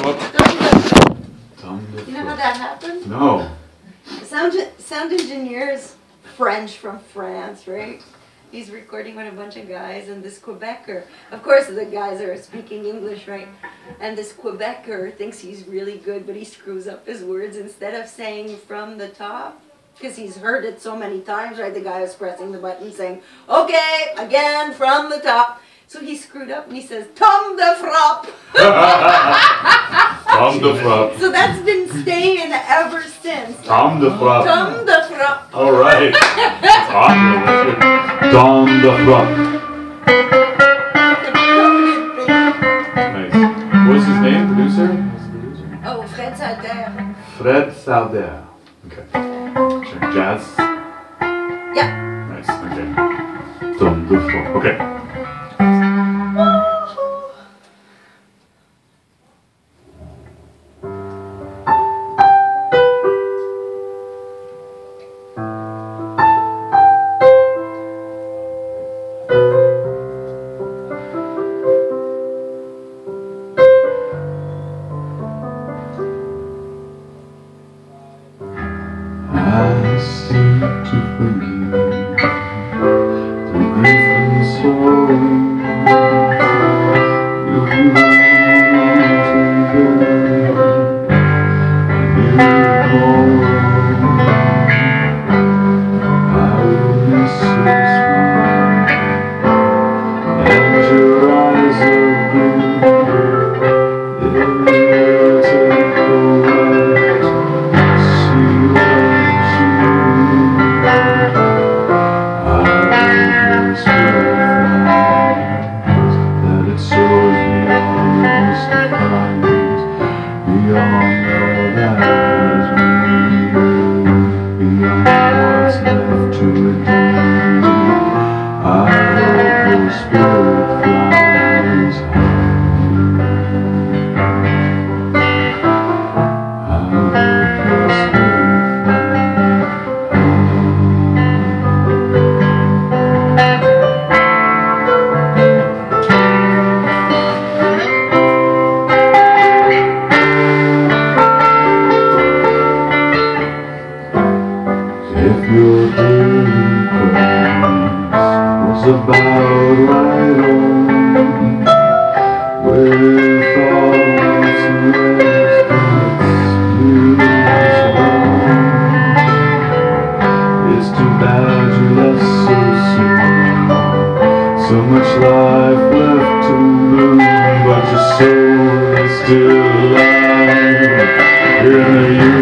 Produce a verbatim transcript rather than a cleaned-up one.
You know how that happened? No. Sound, sound engineer's French from France, right? He's recording with a bunch of guys, and this Quebecer, of course the guys are speaking English, right? And this Quebecer thinks he's really good, but he screws up his words. Instead of saying from the top, because he's heard it so many times, right? The guy was pressing the button saying, okay, again, from the top. So he screwed up and he says, Tom de Frappe. Tom de Frappe. So that's been staying ever since. Tom de Frappe. Tom de Frappe. All right. That's awesome. That's good. Tom de Frappe. Nice. What's his name? Producer? Oh, Fred Salter. Fred Salder. Okay. Check jazz. Yeah. Nice. Okay. Tom de Frappe. Okay. I seem to forgive through grief and sorrow. You've gone to bed, and you recall. I will miss your smile and your eyes of blue. It will take a while to see what you do. I will whisper flowers that it soars beyond the distant pines, beyond all that has been, beyond what's left to do. I hope your spirit flies high. I hope your spirit flies if your daily price was about right on, with all its rest and its beauties gone. It's too bad you left so soon. So much life left to bloom, but your soul is still alive in the